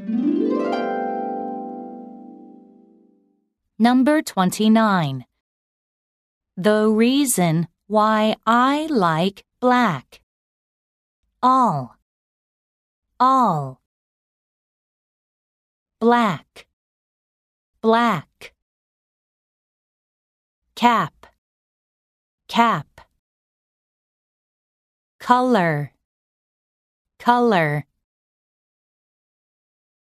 Number 29. The reason why I like black. All. Black. Cap. Color.